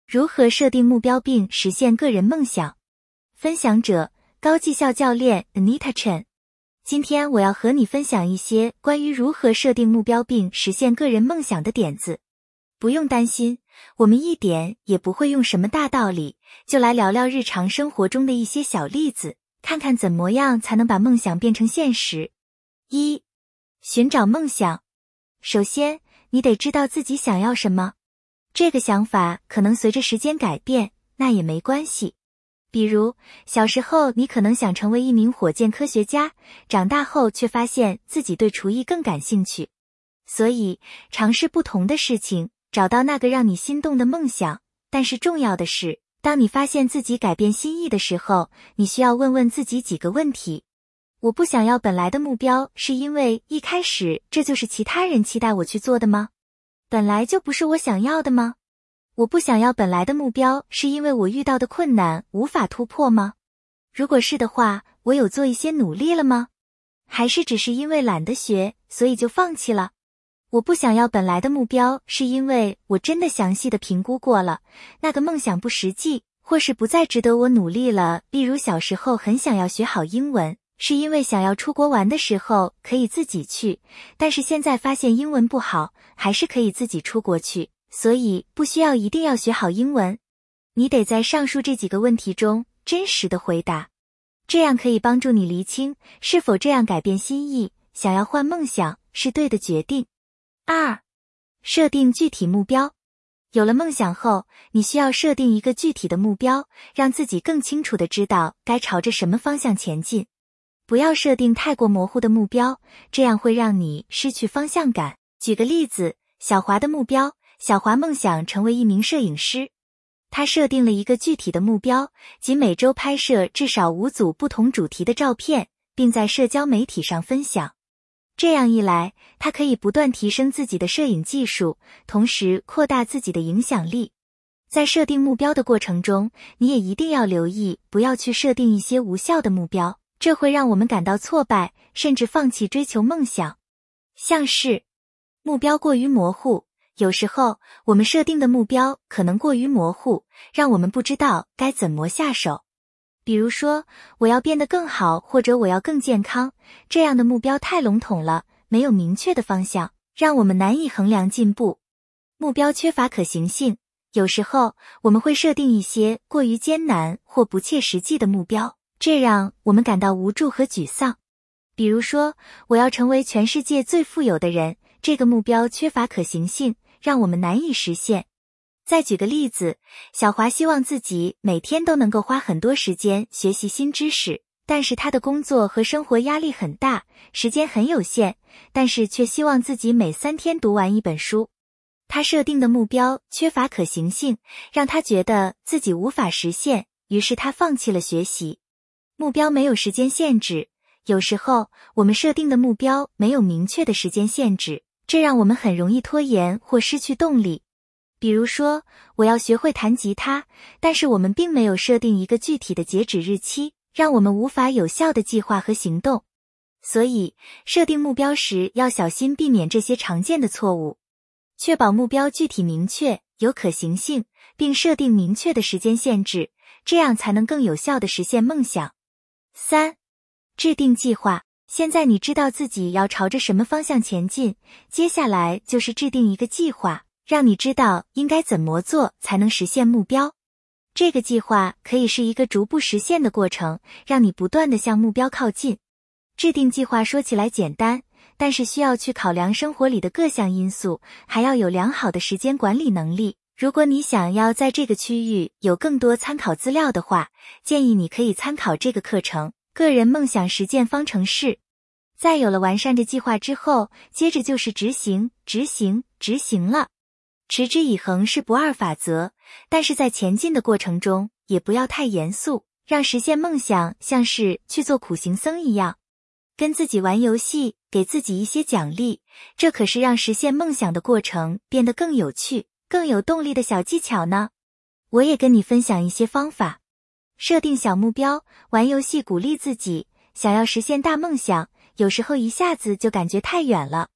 如何设定目标并实现个人梦想？分享者：高绩效教练 Anita Chen。今天我要和你分享一些关于如何设定目标并实现个人梦想的点子。不用担心，我们一点也不会用什么大道理，就来聊聊日常生活中的一些小例子，看看怎么样才能把梦想变成现实。1. 寻找梦想。首先，你得知道自己想要什么。这个想法可能随着时间改变，那也没关系。比如，小时候你可能想成为一名火箭科学家，长大后却发现自己对厨艺更感兴趣。所以，尝试不同的事情，找到那个让你心动的梦想。但是重要的是，当你发现自己改变心意的时候，你需要问问自己几个问题。我不想要本来的目标，是因为一开始这就是其他人期待我去做的吗？本来就不是我想要的吗？我不想要本来的目标，是因为我遇到的困难无法突破吗？如果是的话，我有做一些努力了吗？还是只是因为懒得学，所以就放弃了？我不想要本来的目标，是因为我真的详细的评估过了，那个梦想不实际，或是不再值得我努力了。例如小时候很想要学好英文，是因为想要出国玩的时候可以自己去，但是现在发现英文不好，还是可以自己出国去，所以不需要一定要学好英文。你得在上述这几个问题中真实的回答，这样可以帮助你厘清是否这样改变心意，想要换梦想是对的决定。2. 设定具体目标。有了梦想后，你需要设定一个具体的目标，让自己更清楚地知道该朝着什么方向前进。不要设定太过模糊的目标，这样会让你失去方向感。举个例子，小华的目标，小华梦想成为一名摄影师。他设定了一个具体的目标，即每周拍摄至少5组不同主题的照片，并在社交媒体上分享。这样一来，他可以不断提升自己的摄影技术，同时扩大自己的影响力。在设定目标的过程中，你也一定要留意，不要去设定一些无效的目标，这会让我们感到挫败，甚至放弃追求梦想。像是目标过于模糊，有时候我们设定的目标可能过于模糊，让我们不知道该怎么下手。比如说，我要变得更好，或者我要更健康，这样的目标太笼统了，没有明确的方向，让我们难以衡量进步。目标缺乏可行性，有时候我们会设定一些过于艰难或不切实际的目标，这让我们感到无助和沮丧。比如说，我要成为全世界最富有的人，这个目标缺乏可行性，让我们难以实现。再举个例子，小华希望自己每天都能够花很多时间学习新知识，但是他的工作和生活压力很大，时间很有限，但是却希望自己每3天读完一本书。他设定的目标缺乏可行性，让他觉得自己无法实现，于是他放弃了学习。目标没有时间限制，有时候我们设定的目标没有明确的时间限制，这让我们很容易拖延或失去动力。比如说，我要学会弹吉他，但是我们并没有设定一个具体的截止日期，让我们无法有效的计划和行动。所以，设定目标时要小心避免这些常见的错误，确保目标具体明确、有可行性，并设定明确的时间限制，这样才能更有效地实现梦想。3. 制定计划。现在你知道自己要朝着什么方向前进，接下来就是制定一个计划，让你知道应该怎么做才能实现目标。这个计划可以是一个逐步实现的过程，让你不断地向目标靠近。制定计划说起来简单，但是需要去考量生活里的各项因素，还要有良好的时间管理能力。如果你想要在这个区域有更多参考资料的话，建议你可以参考这个课程《个人梦想实践方程式》。在有了完善的计划之后，接着就是执行了。持之以恒是不二法则，但是在前进的过程中，也不要太严肃，让实现梦想像是去做苦行僧一样。跟自己玩游戏，给自己一些奖励，这可是让实现梦想的过程变得更有趣、更有动力的小技巧呢。我也跟你分享一些方法。设定小目标，玩游戏鼓励自己，想要实现大梦想，有时候一下子就感觉太远了。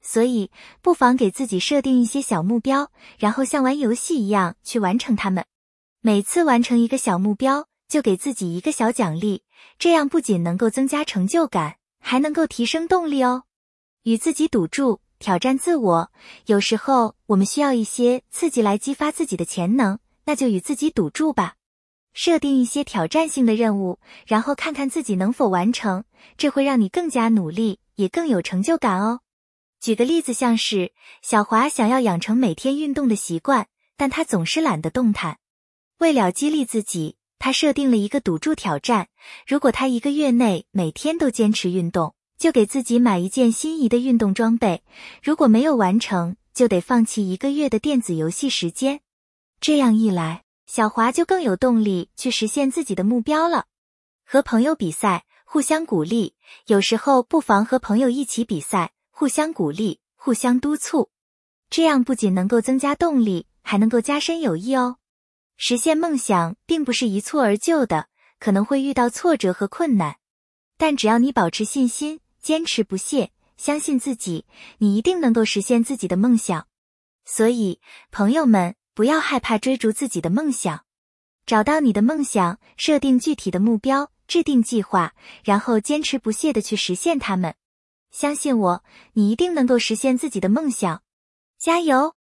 所以，不妨给自己设定一些小目标，然后像玩游戏一样去完成它们。每次完成一个小目标，就给自己一个小奖励，这样不仅能够增加成就感，还能够提升动力哦。与自己赌注，挑战自我，有时候我们需要一些刺激来激发自己的潜能，那就与自己赌注吧。设定一些挑战性的任务，然后看看自己能否完成，这会让你更加努力，也更有成就感哦。举个例子，像是小华想要养成每天运动的习惯，但他总是懒得动弹。为了激励自己，他设定了一个赌注挑战，如果他1个月内每天都坚持运动，就给自己买一件心仪的运动装备，如果没有完成，就得放弃1个月的电子游戏时间。这样一来，小华就更有动力去实现自己的目标了。和朋友比赛，互相鼓励，有时候不妨和朋友一起比赛，互相鼓励，互相督促，这样不仅能够增加动力，还能够加深友谊哦。实现梦想并不是一蹴而就的，可能会遇到挫折和困难，但只要你保持信心，坚持不懈，相信自己，你一定能够实现自己的梦想。所以，朋友们，不要害怕追逐自己的梦想，找到你的梦想，设定具体的目标，制定计划，然后坚持不懈地去实现它们。相信我，你一定能够实现自己的梦想。加油！